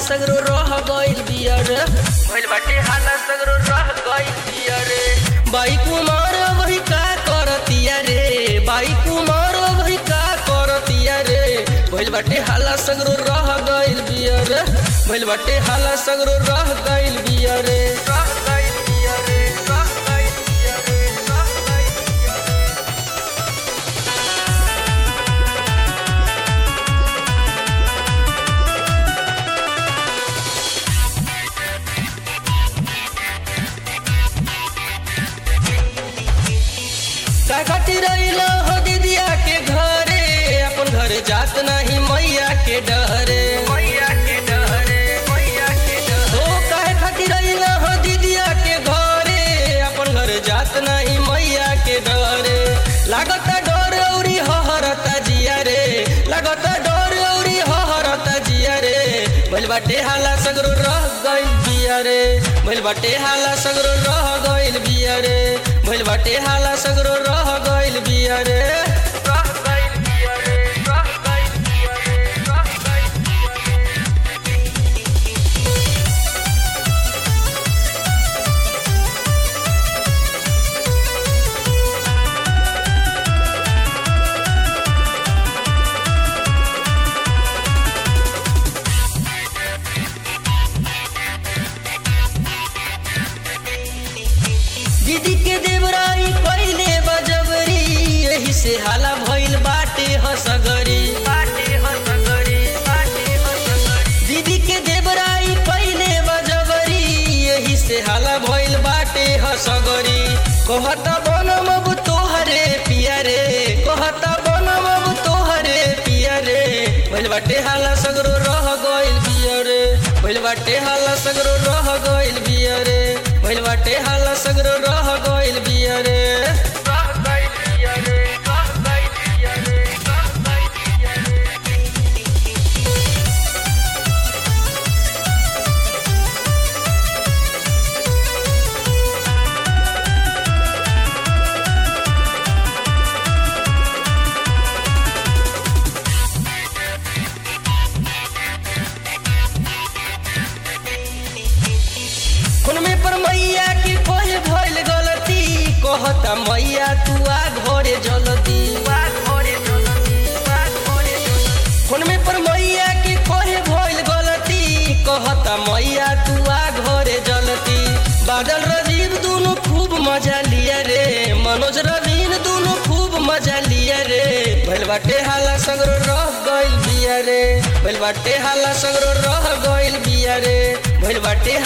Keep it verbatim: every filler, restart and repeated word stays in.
सगरो रह गइल बिया रे भइल बाटे हाला सगरो रह गइल बिया रे बाई कुमार वही का करतिया रे बाई कुमार वही का करतिया रे भइल बाटे हाला सगरो रह गइल बिया रे भइल बाटे हाला सगरो रह गइल बिया रे रह गइल बिया रे रह गइल बिया रे रह गइल बिया रे का खातिर रहिला हो दीदिया के घरे अपन घर जात नहीं मैया के डरे मैया के डरे मैया के डरे ओ काहे खातिर रहिला हो दीदिया के घरे अपन घर जात नहीं मैया के डरे लागत डर औरी हहरता जिया रे लागत डर औरी हहरता जिया रे भइल बाटे हाला सगरो रह गइल बिया रे भइल बाटे हाला सगरो रह गइल बिया रे भइल बाटे हाला सगरो रह गइल बिया रे रह गइल बिया रे रह गइल बिया रे रह गइल बिया रे दीदी के देवराई पहले बजबरी यही से हाला भइल बाटे हसगरी बाटे हसगरी बाटे हसगरी दीदी के देवराई पहले बजबरी यही से हाला भइल बाटे हसगरी कहता बनम अब तोहरे पिया रे कहता बनम अब तोहरे पिया रे भइल बाटे हाला सगरो रह गइल बिया रे भइल बाटे हाला सगरो रह गइल बिया रे भइल बाटे हाला सगरो रह गइल बिया रे रह गइल बिया रे रह गइल बिया रे रह गइल बिया रे खून में पर मैया की कोई भइल गलती कहता मैया तू आ घरे जल्दी खून में पर मैया की कोई भइल गलती कहता मैया तू आ घरे जल्दी बादल रजीव दोनों खूब मजा लिया रे मनोज रवीन दोनों खूब मजा लिया रे भइल बाटे हाला सगरो रह गइल बिया रे भइल बाटे हाला सगरो रह गइल बिया रे भइल बाटे